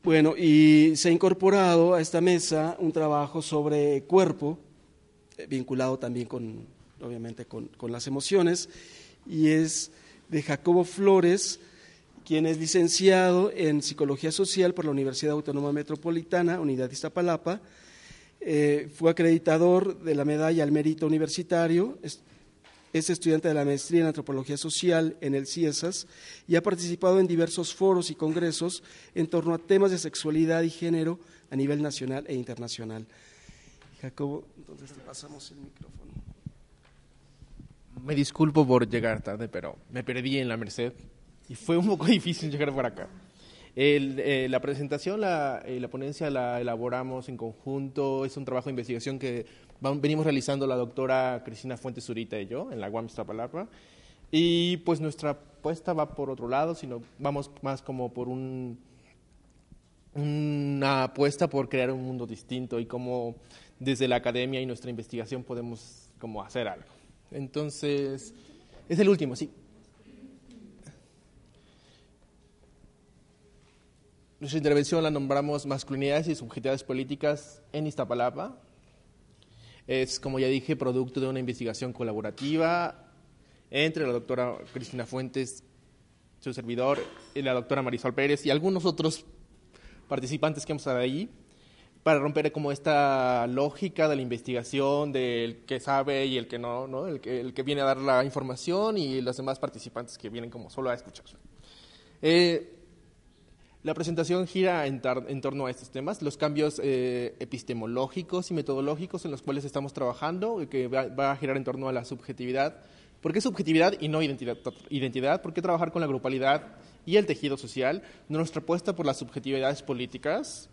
Bueno, y se ha incorporado a esta mesa un trabajo sobre cuerpo, vinculado también obviamente con las emociones, y es de Jacobo Flores, quien es licenciado en Psicología Social por la Universidad Autónoma Metropolitana, Unidad Iztapalapa, fue acreditador de la Medalla al Mérito Universitario, es estudiante de la maestría en Antropología Social en el CIESAS y ha participado en diversos foros y congresos en torno a temas de sexualidad y género a nivel nacional e internacional. Jacobo, entonces te pasamos el micrófono. Me disculpo por llegar tarde, pero me perdí en la Merced y fue un poco difícil llegar por acá. La presentación, la ponencia la elaboramos en conjunto, es un trabajo de investigación que venimos realizando la doctora Cristina Fuentes Zurita y yo en la UAM Iztapalapa, y pues nuestra apuesta va por otro lado, sino vamos más como por una apuesta por crear un mundo distinto y cómo desde la academia y nuestra investigación podemos como hacer algo. Entonces, es el último, sí. Nuestra intervención la nombramos Masculinidades y Subjetividades Políticas en Iztapalapa. Es, como ya dije, producto de una investigación colaborativa entre la doctora Cristina Fuentes, su servidor, y la doctora Marisol Pérez y algunos otros participantes que hemos estado ahí, para romper como esta lógica de la investigación del que sabe y el que no, ¿no? El que viene a dar la información y los demás participantes que vienen como solo a escuchar. La presentación gira en torno a estos temas, los cambios epistemológicos y metodológicos en los cuales estamos trabajando, que va a girar en torno a la subjetividad. ¿Por qué subjetividad y no identidad? ¿Por qué trabajar con la grupalidad y el tejido social? Nuestra apuesta por las subjetividades políticas.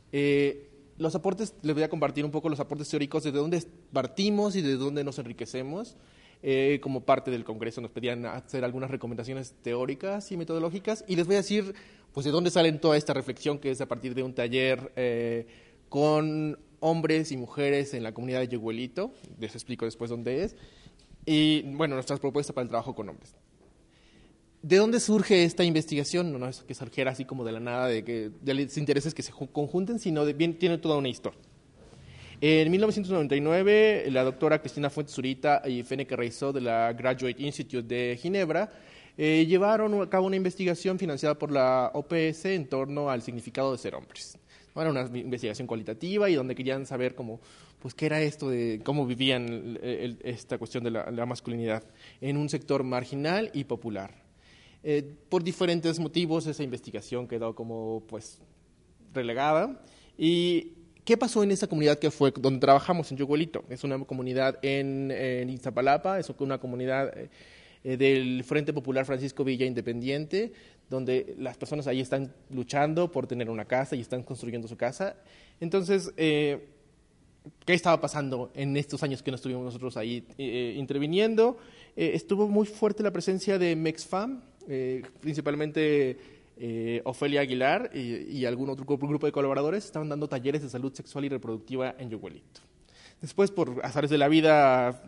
Los aportes, les voy a compartir un poco los aportes teóricos de dónde partimos y de dónde nos enriquecemos. Como parte del Congreso nos pedían hacer algunas recomendaciones teóricas y metodológicas, y les voy a decir pues de dónde salen toda esta reflexión, que es a partir de un taller con hombres y mujeres en la comunidad de Yeguelito. Les explico después dónde es. Y bueno, nuestras propuestas para el trabajo con hombres. ¿De dónde surge esta investigación? No es que surgiera así como de la nada, de los intereses que se conjunten, sino bien tiene toda una historia. En 1999, la doctora Cristina Fuentes Zurita y Feneke Reizó de la Graduate Institute de Ginebra llevaron a cabo una investigación financiada por la OPS en torno al significado de ser hombres. Era una investigación cualitativa y donde querían saber pues, qué era esto de cómo vivían esta cuestión de la masculinidad en un sector marginal y popular. Por diferentes motivos, esa investigación quedó como pues relegada. ¿Y qué pasó en esa comunidad que fue donde trabajamos en Yeguelito? Es una comunidad en Iztapalapa, es una comunidad del Frente Popular Francisco Villa Independiente, donde las personas ahí están luchando por tener una casa y están construyendo su casa. Entonces, ¿qué estaba pasando en estos años que no estuvimos nosotros ahí interviniendo? Estuvo muy fuerte la presencia de MEXFAM, principalmente Ofelia Aguilar y algún otro grupo de colaboradores estaban dando talleres de salud sexual y reproductiva en Yeguelito. Después, por azares de la vida,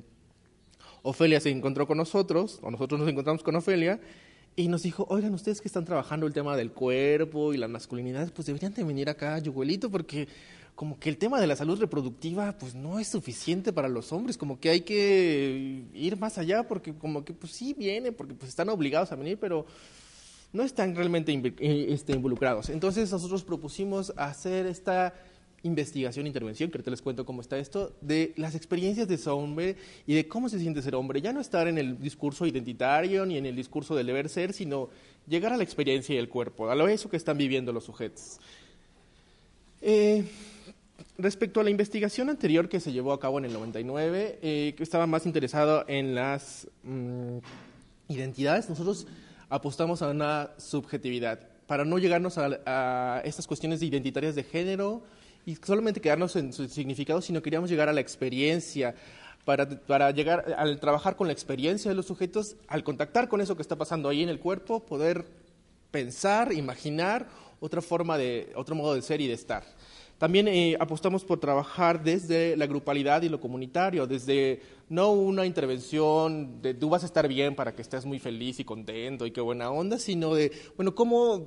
Ofelia se encontró con nosotros, o nosotros nos encontramos con Ofelia, y nos dijo, oigan, ustedes que están trabajando el tema del cuerpo y las masculinidades, pues deberían de venir acá a Yeguelito, porque como que el tema de la salud reproductiva pues no es suficiente para los hombres, como que hay que ir más allá, porque como que pues sí vienen, porque pues están obligados a venir, pero no están realmente involucrados. Entonces nosotros propusimos hacer esta investigación, intervención, que ahorita les cuento cómo está esto, de las experiencias de ser hombre y de cómo se siente ser hombre. Ya no estar en el discurso identitario ni en el discurso del deber ser, sino llegar a la experiencia y el cuerpo, a lo eso que están viviendo los sujetos. Respecto a la investigación anterior que se llevó a cabo en el 99, que estaba más interesado en las identidades, nosotros apostamos a una subjetividad, para no llegarnos a estas cuestiones identitarias de género y solamente quedarnos en su significado, sino queríamos llegar a la experiencia, para llegar al trabajar con la experiencia de los sujetos, al contactar con eso que está pasando ahí en el cuerpo, poder pensar, imaginar otro modo de ser y de estar. También apostamos por trabajar desde la grupalidad y lo comunitario, desde no una intervención de tú vas a estar bien para que estés muy feliz y contento y qué buena onda, sino de, bueno, cómo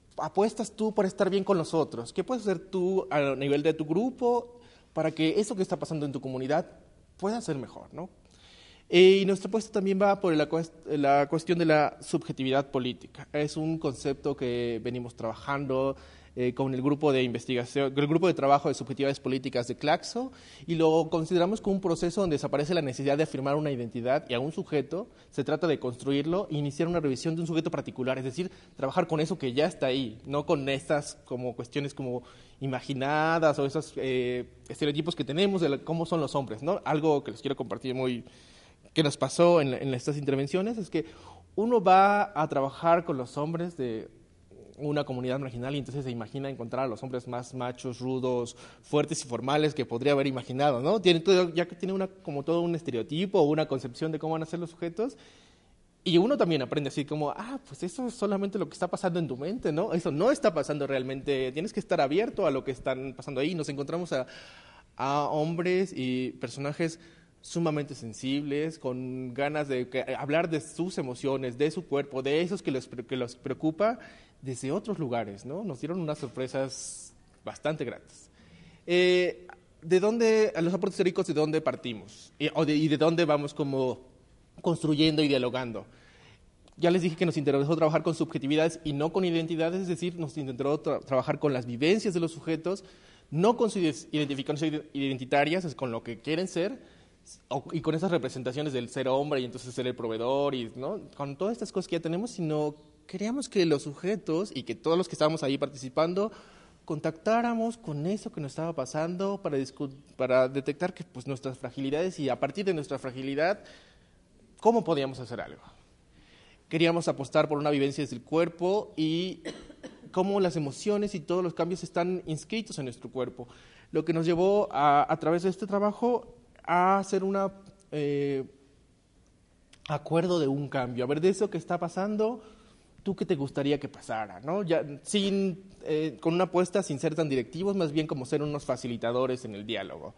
apuestas tú por estar bien con los otros? ¿Qué puedes hacer tú a nivel de tu grupo para que eso que está pasando en tu comunidad pueda ser mejor, ¿no? Y nuestra apuesta también va por la cuestión de la subjetividad política. Es un concepto que venimos trabajando con el grupo de investigación, el grupo de trabajo de subjetividades políticas de Claxo, y lo consideramos como un proceso donde desaparece la necesidad de afirmar una identidad y a un sujeto. Se trata de construirlo e iniciar una revisión de un sujeto particular, es decir, trabajar con eso que ya está ahí, no con estas como cuestiones como imaginadas o esos estereotipos que tenemos de cómo son los hombres, ¿no? Algo que les quiero compartir que nos pasó en estas intervenciones es que uno va a trabajar con los hombres de una comunidad marginal y entonces se imagina encontrar a los hombres más machos, rudos, fuertes y formales que podría haber imaginado, ¿no? Tiene como todo un estereotipo o una concepción de cómo van a ser los sujetos, y uno también aprende así como, pues eso es solamente lo que está pasando en tu mente, ¿no? Eso no está pasando realmente, tienes que estar abierto a lo que están pasando ahí. Nos encontramos a hombres y personajes sumamente sensibles, con ganas de hablar de sus emociones, de su cuerpo, de esos que los preocupa, desde otros lugares, ¿no? Nos dieron unas sorpresas bastante gratas. ¿De dónde, a los aportes teóricos, de dónde partimos? Y de dónde vamos como construyendo y dialogando. Ya les dije que nos interesó trabajar con subjetividades y no con identidades, es decir, nos intentó trabajar con las vivencias de los sujetos, no con sus identificaciones identitarias, es con lo que quieren ser, y con esas representaciones del ser hombre y entonces ser el proveedor, y ¿no? Con todas estas cosas que ya tenemos, sino queríamos que los sujetos y que todos los que estábamos ahí participando contactáramos con eso que nos estaba pasando para detectar que, pues, nuestras fragilidades, y a partir de nuestra fragilidad, ¿cómo podíamos hacer algo? Queríamos apostar por una vivencia desde el cuerpo y cómo las emociones y todos los cambios están inscritos en nuestro cuerpo. Lo que nos llevó a través de este trabajo a hacer un acuerdo de un cambio. A ver, de eso que está pasando, ¿tú qué te gustaría que pasara? ¿No? Ya, con una apuesta sin ser tan directivos, más bien como ser unos facilitadores en el diálogo.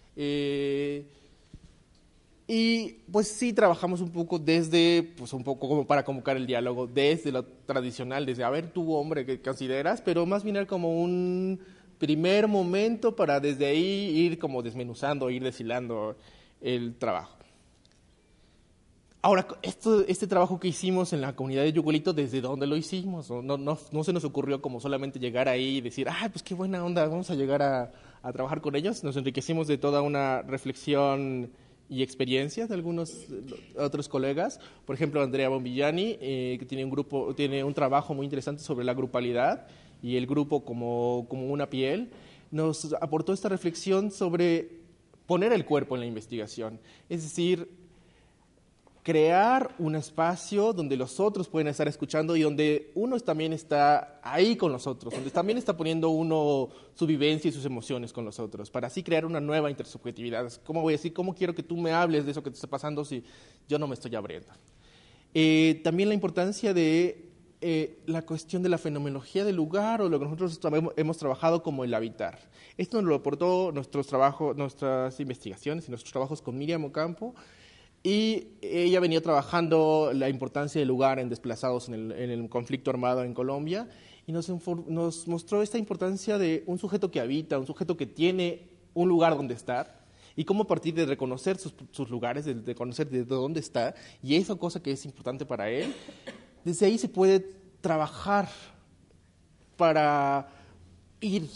Y pues sí trabajamos un poco un poco como para convocar el diálogo, desde lo tradicional, desde, a ver, tú, hombre, ¿qué consideras? Pero más bien era como un primer momento para desde ahí ir como desmenuzando, ir deshilando el trabajo. Ahora, este trabajo que hicimos en la comunidad de Yuculito, ¿desde dónde lo hicimos? No se nos ocurrió como solamente llegar ahí y decir, pues qué buena onda, vamos a llegar a trabajar con ellos. Nos enriquecimos de toda una reflexión y experiencias de algunos otros colegas. Por ejemplo, Andrea Bombillani, que tiene un trabajo muy interesante sobre la grupalidad y el grupo como una piel, nos aportó esta reflexión sobre poner el cuerpo en la investigación. Es decir, crear un espacio donde los otros pueden estar escuchando y donde uno también está ahí con los otros, donde también está poniendo uno su vivencia y sus emociones con los otros, para así crear una nueva intersubjetividad. ¿Cómo voy a decir? ¿Cómo quiero que tú me hables de eso que te está pasando si yo no me estoy abriendo? También la importancia de la cuestión de la fenomenología del lugar, o lo que nosotros hemos trabajado como el habitar. Esto nos lo aportó nuestras investigaciones y nuestros trabajos con Miriam Ocampo, y ella venía trabajando la importancia del lugar en desplazados en el conflicto armado en Colombia, y nos mostró esta importancia de un sujeto que habita, un sujeto que tiene un lugar donde estar, y cómo a partir de reconocer sus lugares, de conocer de dónde está, y esa cosa que es importante para él, desde ahí se puede trabajar para ir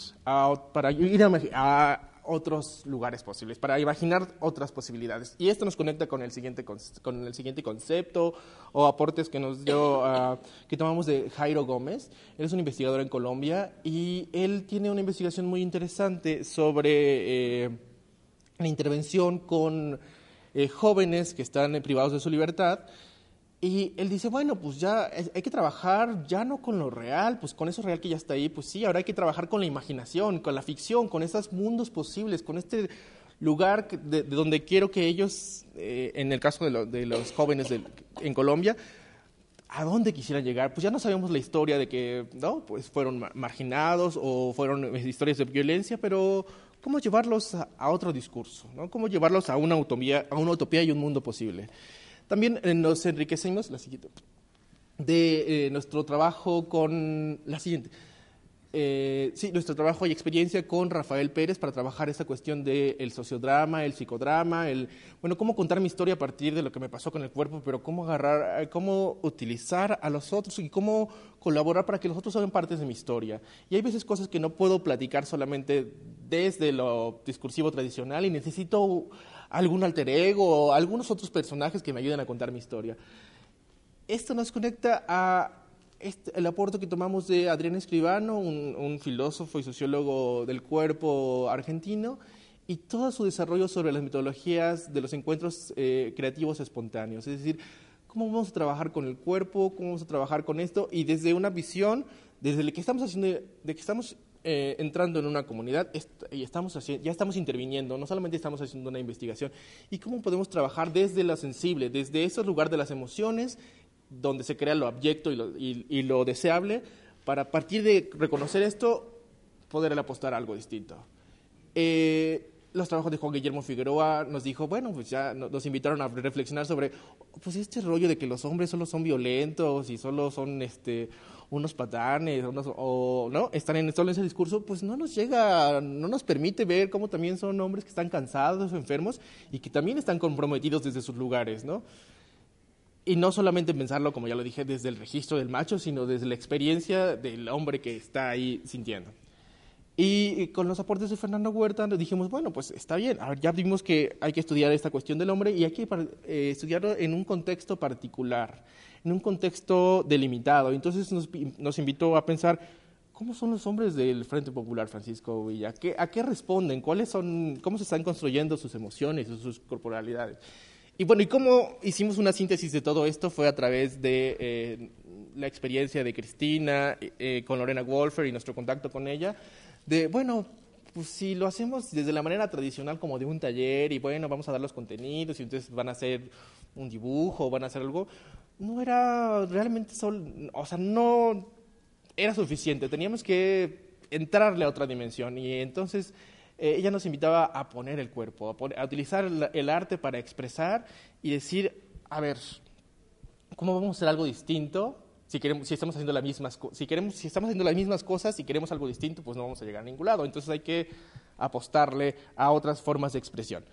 a otros lugares posibles, para imaginar otras posibilidades. Y esto nos conecta con el siguiente concepto o aportes que nos dio, que tomamos de Jairo Gómez. Él es un investigador en Colombia y él tiene una investigación muy interesante sobre la intervención con jóvenes que están privados de su libertad. Y él dice, bueno, pues ya hay que trabajar ya no con lo real, pues con eso real que ya está ahí, pues sí, ahora hay que trabajar con la imaginación, con la ficción, con esos mundos posibles, con este lugar de donde quiero que ellos, en el caso de los jóvenes en Colombia, ¿a dónde quisieran llegar? Pues ya no sabemos la historia de que, ¿no? Pues fueron marginados o fueron historias de violencia, pero ¿cómo llevarlos a otro discurso? ¿No? ¿Cómo llevarlos a una utopía y un mundo posible? También nos enriquecimos, la siguiente, de nuestro trabajo con la siguiente. Nuestro trabajo y experiencia con Rafael Pérez para trabajar esta cuestión del sociodrama, el psicodrama, cómo contar mi historia a partir de lo que me pasó con el cuerpo, pero cómo utilizar a los otros y cómo colaborar para que los otros sean partes de mi historia. Y hay veces cosas que no puedo platicar solamente desde lo discursivo tradicional y necesito algún alter ego o algunos otros personajes que me ayuden a contar mi historia. Esto nos conecta a el aporte que tomamos de Adrián Escribano, un filósofo y sociólogo del cuerpo argentino, y todo su desarrollo sobre las metodologías de los encuentros creativos espontáneos. Es decir, cómo vamos a trabajar con el cuerpo, cómo vamos a trabajar con esto, y desde una visión, desde el que estamos haciendo, de que estamos entrando en una comunidad y ya estamos interviniendo, no solamente estamos haciendo una investigación, y cómo podemos trabajar desde lo sensible, desde ese lugar de las emociones, donde se crea lo abyecto y lo deseable, para a partir de reconocer esto, poder apostar a algo distinto. Los trabajos de Juan Guillermo Figueroa nos dijo, pues ya nos invitaron a reflexionar sobre, pues este rollo de que los hombres solo son violentos y solo son unos patanes, ¿no? Están solo en ese discurso, pues no nos permite ver cómo también son hombres que están cansados, enfermos, y que también están comprometidos desde sus lugares, ¿no? Y no solamente pensarlo, como ya lo dije, desde el registro del macho, sino desde la experiencia del hombre que está ahí sintiendo. Y con los aportes de Fernando Huerta nos dijimos, pues está bien, ya vimos que hay que estudiar esta cuestión del hombre y hay que estudiarlo en un contexto particular, en un contexto delimitado. Entonces nos invitó a pensar, ¿cómo son los hombres del Frente Popular, Francisco Villa? ¿A qué responden? ¿Cómo se están construyendo sus emociones, sus corporalidades? Y cómo hicimos una síntesis de todo esto fue a través de la experiencia de Cristina con Lorena Wolfer y nuestro contacto con ella, pues si lo hacemos desde la manera tradicional como de un taller y vamos a dar los contenidos y entonces van a hacer un dibujo, van a hacer algo, no era realmente no era suficiente, teníamos que entrarle a otra dimensión y entonces ella nos invitaba a poner el cuerpo, a utilizar el arte para expresar y decir, a ver, ¿cómo vamos a hacer algo distinto? Si estamos haciendo las mismas cosas y queremos algo distinto, pues no vamos a llegar a ningún lado. Entonces hay que apostarle a otras formas de expresión.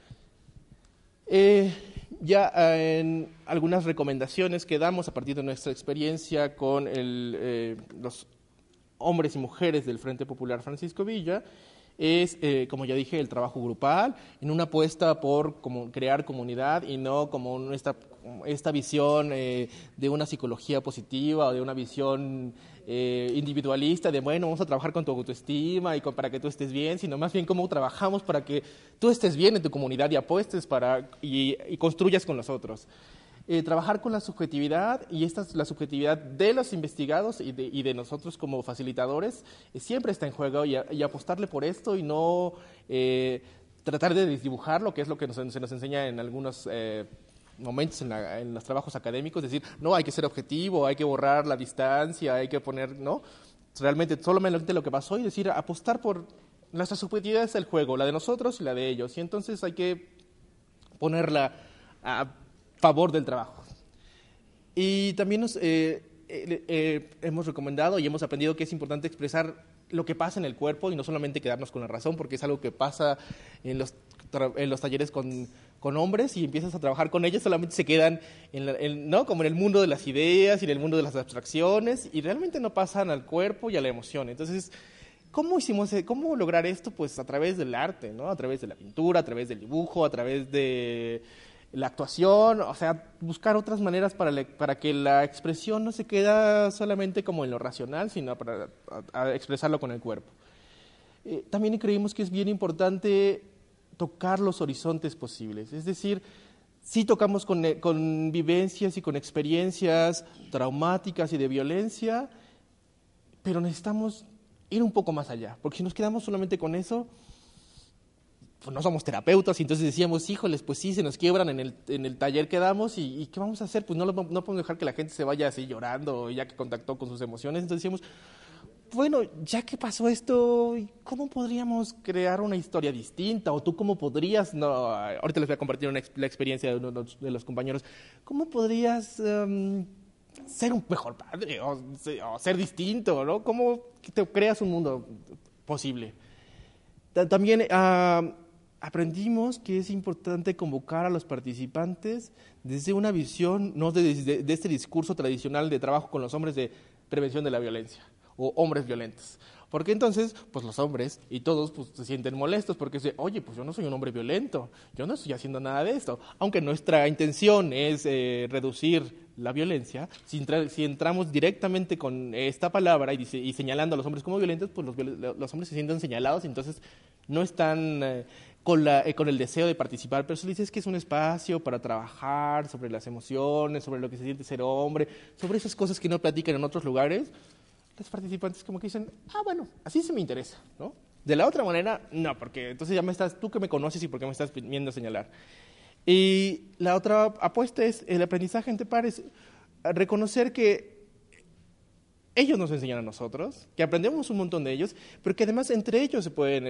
Ya en algunas recomendaciones que damos a partir de nuestra experiencia con los hombres y mujeres del Frente Popular Francisco Villa, es, como ya dije, el trabajo grupal, en una apuesta por crear comunidad y no como esta visión de una psicología positiva o de una visión individualista de, vamos a trabajar con tu autoestima y para que tú estés bien, sino más bien cómo trabajamos para que tú estés bien en tu comunidad y apuestes y construyas con los otros. Trabajar con la subjetividad, y la subjetividad de los investigados y de nosotros como facilitadores siempre está en juego, y apostarle por esto y no tratar de desdibujarlo, que es lo que se nos enseña en algunos momentos en los trabajos académicos, decir, no, hay que ser objetivo, hay que borrar la distancia, hay que poner, ¿no? Realmente solamente lo que pasó y decir, apostar por nuestra subjetividad es el juego, la de nosotros y la de ellos, y entonces hay que ponerla a favor del trabajo. Y también hemos recomendado y hemos aprendido que es importante expresar lo que pasa en el cuerpo y no solamente quedarnos con la razón, porque es algo que pasa en los talleres con hombres, y empiezas a trabajar con ellos, solamente se quedan ¿no? como en el mundo de las ideas y en el mundo de las abstracciones, y realmente no pasan al cuerpo y a la emoción. Entonces, ¿cómo lograr esto? Pues a través del arte, ¿no? A través de la pintura, a través del dibujo, a través de la actuación, o sea, buscar otras maneras para que la expresión no se queda solamente como en lo racional, sino para expresarlo con el cuerpo. También creímos que es bien importante tocar los horizontes posibles, es decir, sí tocamos con vivencias y con experiencias traumáticas y de violencia, pero necesitamos ir un poco más allá, porque si nos quedamos solamente con eso, pues no somos terapeutas, y entonces decíamos, híjoles, pues sí, se nos quiebran en el taller que damos, y ¿qué vamos a hacer? Pues no podemos dejar que la gente se vaya así llorando, ya que contactó con sus emociones. Entonces decíamos, ya que pasó esto, ¿cómo podríamos crear una historia distinta? O tú, ¿cómo podrías? No, ahorita les voy a compartir la experiencia de uno de los compañeros. ¿Cómo podrías ser un mejor padre o ser distinto, ¿no? ¿Cómo te creas un mundo posible? También aprendimos que es importante convocar a los participantes desde una visión, no de este discurso tradicional de trabajo con los hombres de prevención de la violencia o hombres violentos. Porque entonces, pues los hombres y todos pues, se sienten molestos porque dicen, oye, pues yo no soy un hombre violento, yo no estoy haciendo nada de esto. Aunque nuestra intención es reducir la violencia, si entramos directamente con esta palabra y señalando a los hombres como violentos, pues los hombres se sienten señalados y entonces no están con el deseo de participar. Pero si le dices que es un espacio para trabajar sobre las emociones, sobre lo que se siente ser hombre, sobre esas cosas que no platican en otros lugares, los participantes como que dicen, bueno, así se me interesa, ¿no? De la otra manera, no, porque entonces tú que me conoces y por qué me estás viendo a señalar. Y la otra apuesta es el aprendizaje entre pares, reconocer que ellos nos enseñan a nosotros, que aprendemos un montón de ellos, pero que además entre ellos se pueden,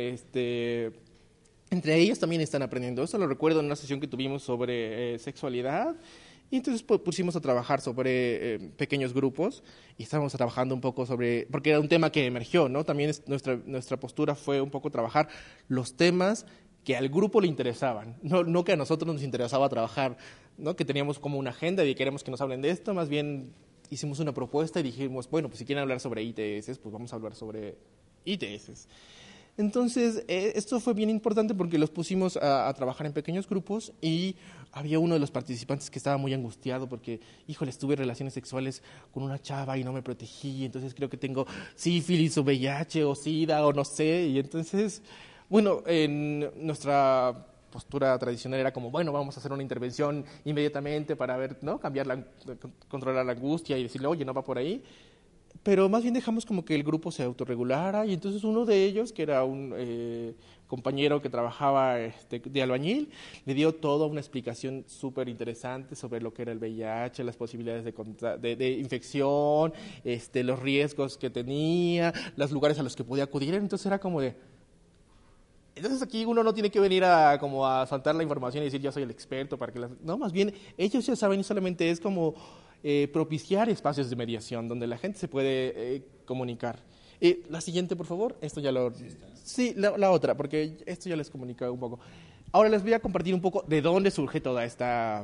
entre ellos también están aprendiendo. Eso lo recuerdo en una sesión que tuvimos sobre sexualidad. Y entonces pusimos a trabajar sobre pequeños grupos y estábamos trabajando un poco sobre, porque era un tema que emergió, ¿no? También nuestra postura fue un poco trabajar los temas que al grupo le interesaban, no que a nosotros nos interesaba trabajar, ¿no? Que teníamos como una agenda y queremos que nos hablen de esto, más bien hicimos una propuesta y dijimos, bueno, pues si quieren hablar sobre ITS, pues vamos a hablar sobre ITS. Entonces, esto fue bien importante porque los pusimos a trabajar en pequeños grupos y había uno de los participantes que estaba muy angustiado porque, híjole, tuve relaciones sexuales con una chava y no me protegí, entonces creo que tengo sífilis o VIH o SIDA o no sé, y entonces, bueno, en nuestra postura tradicional era como, bueno, vamos a hacer una intervención inmediatamente para ver, ¿no? Controlar la angustia y decirle, oye, no va por ahí. Pero más bien dejamos como que el grupo se autorregulara y entonces uno de ellos, que era un compañero que trabajaba de albañil, le dio toda una explicación súper interesante sobre lo que era el VIH, las posibilidades de infección, los riesgos que tenía, los lugares a los que podía acudir. Entonces era como de... Entonces aquí uno no tiene que venir como a saltar la información y decir yo soy el experto para que no, más bien ellos ya saben y solamente es como propiciar espacios de mediación donde la gente se puede comunicar. La siguiente, por favor. Esto ya lo... Sí, la otra, porque esto ya les comunicé un poco. Ahora les voy a compartir un poco de dónde surge toda esta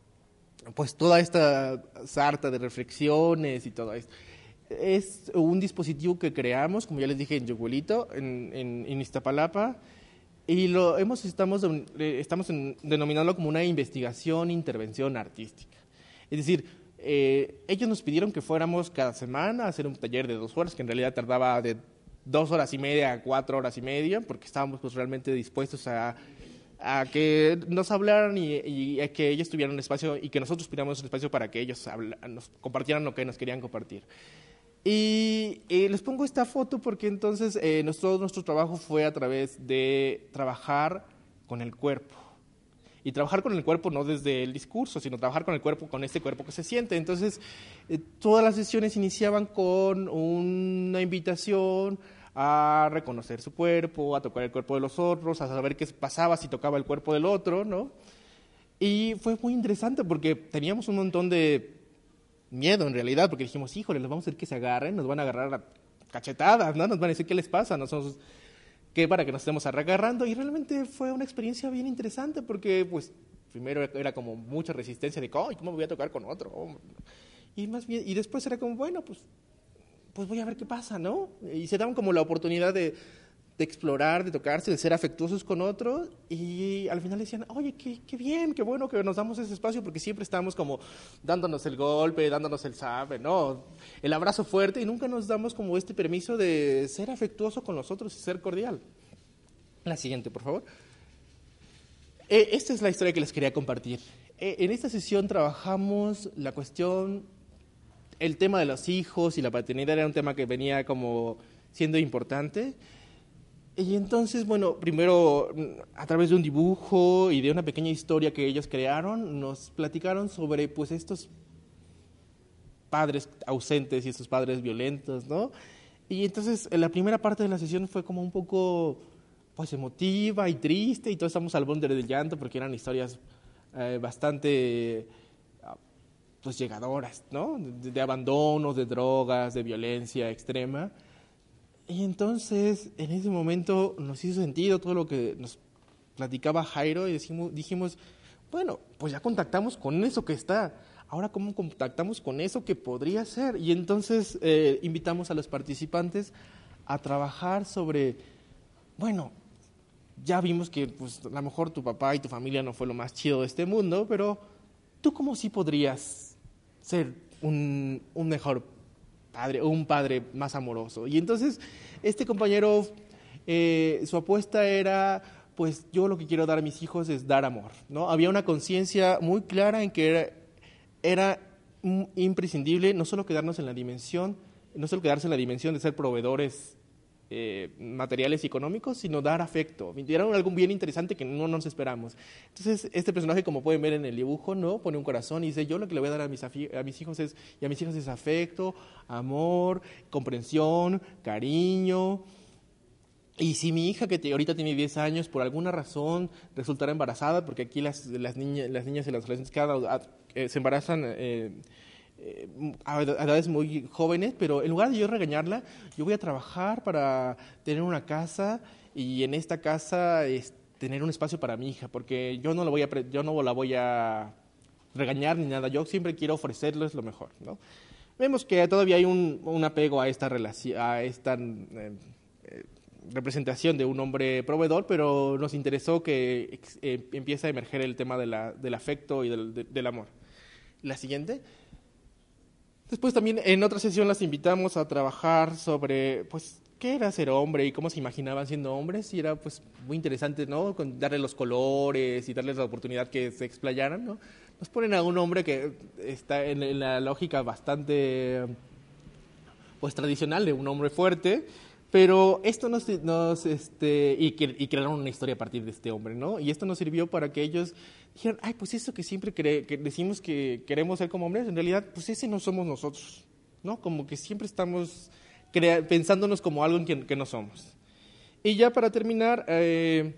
sarta de reflexiones y todo esto. Es un dispositivo que creamos, como ya les dije, en Yoguelito, en Iztapalapa, y estamos denominando como una investigación-intervención artística. Es decir, ellos nos pidieron que fuéramos cada semana a hacer un taller de 2 horas, que en realidad tardaba de 2 horas y media a 4 horas y media, porque estábamos pues, realmente dispuestos a que nos hablaran y a que ellos tuvieran un espacio y que nosotros tuviéramos un espacio para que ellos nos compartieran lo que nos querían compartir. Y les pongo esta foto porque entonces todo nuestro trabajo fue a través de trabajar con el cuerpo. Y trabajar con el cuerpo no desde el discurso, sino trabajar con el cuerpo, con este cuerpo que se siente. Entonces, todas las sesiones iniciaban con una invitación a reconocer su cuerpo, a tocar el cuerpo de los otros, a saber qué pasaba si tocaba el cuerpo del otro, ¿no? Y fue muy interesante porque teníamos un montón de miedo en realidad, porque dijimos, híjole, los vamos a hacer que se agarren, nos van a agarrar a cachetadas, ¿no? Nos van a decir qué les pasa, nosotros, ¿qué? Para que nos estemos agarrando. Y realmente fue una experiencia bien interesante porque, pues, primero era como mucha resistencia de, ¿cómo me voy a tocar con otro? Y más bien, y después era como, bueno, pues voy a ver qué pasa, ¿no? Y se daban como la oportunidad de explorar, de tocarse, de ser afectuosos con otros, y al final decían, oye, qué bien, qué bueno que nos damos ese espacio, porque siempre estamos como dándonos el golpe, dándonos el sabe, ¿no? El abrazo fuerte, y nunca nos damos como este permiso de ser afectuoso con los otros y ser cordial. La siguiente, por favor. Esta es la historia que les quería compartir. En esta sesión trabajamos la cuestión, el tema de los hijos y la paternidad era un tema que venía como siendo importante. Y entonces, bueno, primero a través de un dibujo y de una pequeña historia que ellos crearon, nos platicaron sobre pues estos padres ausentes y estos padres violentos, ¿no? Y entonces la primera parte de la sesión fue como un poco pues emotiva y triste y todos estamos al borde del llanto porque eran historias bastante pues llegadoras, ¿no? De abandonos, de drogas, de violencia extrema. Y entonces, en ese momento nos hizo sentido todo lo que nos platicaba Jairo y dijimos, bueno, pues ya contactamos con eso que está. Ahora, ¿cómo contactamos con eso que podría ser? Y entonces invitamos a los participantes a trabajar sobre, bueno, ya vimos que pues, a lo mejor tu papá y tu familia no fue lo más chido de este mundo, pero ¿tú cómo sí podrías ser un mejor padre o un padre más amoroso? Y entonces este compañero, su apuesta era, pues yo lo que quiero dar a mis hijos es dar amor, ¿no? Había una conciencia muy clara en que era imprescindible no solo quedarse en la dimensión de ser proveedores materiales y económicos, sino dar afecto. Era algo bien interesante que no nos esperamos. Entonces, este personaje, como pueden ver en el dibujo, ¿no? Pone un corazón y dice, yo lo que le voy a dar a mis hijos es afecto, amor, comprensión, cariño. Y si mi hija, que ahorita tiene 10 años, por alguna razón resultara embarazada, porque aquí las niñas y los adolescentes se embarazan a edades muy jóvenes, pero en lugar de yo regañarla, yo voy a trabajar para tener una casa y en esta casa tener un espacio para mi hija, porque yo no la voy a regañar ni nada, yo siempre quiero ofrecerles lo mejor, ¿no? Vemos que todavía hay un apego a esta relación, a esta representación de un hombre proveedor, pero nos interesó que empiece a emerger el tema del afecto y del amor. La siguiente. Después también en otra sesión las invitamos a trabajar sobre, pues, qué era ser hombre y cómo se imaginaban siendo hombres, y era, pues, muy interesante, ¿no? Darles los colores y darles la oportunidad que se explayaran, ¿no? Nos ponen a un hombre que está en la lógica bastante, pues, tradicional de un hombre fuerte, pero esto y crearon una historia a partir de este hombre, ¿no? Y esto nos sirvió para que ellos dijeran, ay, pues eso que siempre que decimos que queremos ser como hombres, en realidad, pues ese no somos nosotros, ¿no? Como que siempre estamos pensándonos como algo que no somos. Y ya para terminar, en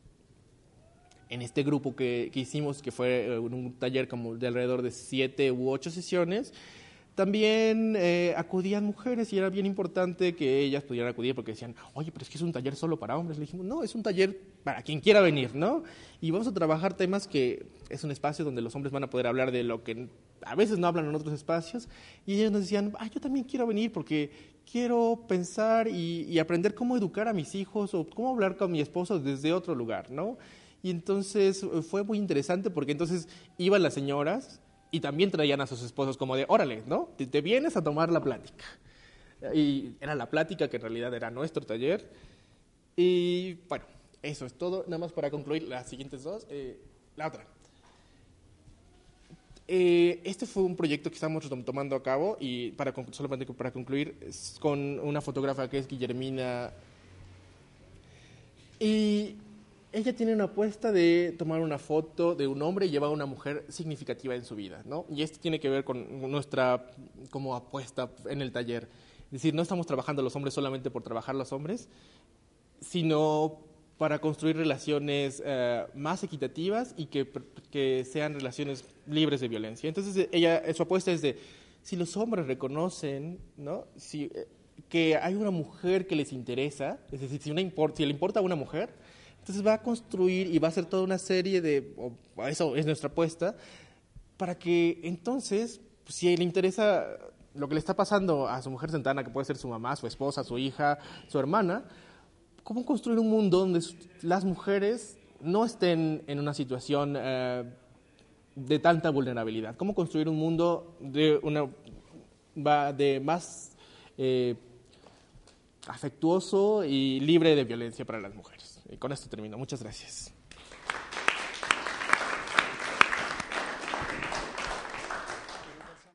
este grupo que hicimos, que fue un taller como de alrededor de 7 u 8 sesiones, también acudían mujeres y era bien importante que ellas pudieran acudir porque decían, oye, pero es que es un taller solo para hombres. Le dijimos, no, es un taller para quien quiera venir, ¿no? Y vamos a trabajar temas que es un espacio donde los hombres van a poder hablar de lo que a veces no hablan en otros espacios. Y ellos nos decían, yo también quiero venir porque quiero pensar y aprender cómo educar a mis hijos o cómo hablar con mi esposo desde otro lugar, ¿no? Y entonces fue muy interesante porque entonces iban las señoras y también traían a sus esposos como de, órale, ¿no? Te vienes a tomar la plática. Y era la plática que en realidad era nuestro taller. Y bueno, eso es todo. Nada más para concluir las siguientes dos. La otra. Este fue un proyecto que estamos tomando a cabo y solamente para concluir, es con una fotógrafa que es Guillermina. Y ella tiene una apuesta de tomar una foto de un hombre y llevar a una mujer significativa en su vida, ¿no? Y esto tiene que ver con nuestra como apuesta en el taller. Es decir, no estamos trabajando los hombres solamente por trabajar los hombres, sino para construir relaciones más equitativas y que sean relaciones libres de violencia. Entonces, su apuesta es de, si los hombres reconocen, ¿no? Que hay una mujer que les interesa, es decir, si le importa a una mujer, entonces va a construir y va a hacer toda una serie eso es nuestra apuesta, para que entonces, pues, si le interesa lo que le está pasando a su mujer cercana, que puede ser su mamá, su esposa, su hija, su hermana, ¿cómo construir un mundo donde las mujeres no estén en una situación de tanta vulnerabilidad? ¿Cómo construir un mundo de más afectuoso y libre de violencia para las mujeres? Y con esto termino. Muchas gracias.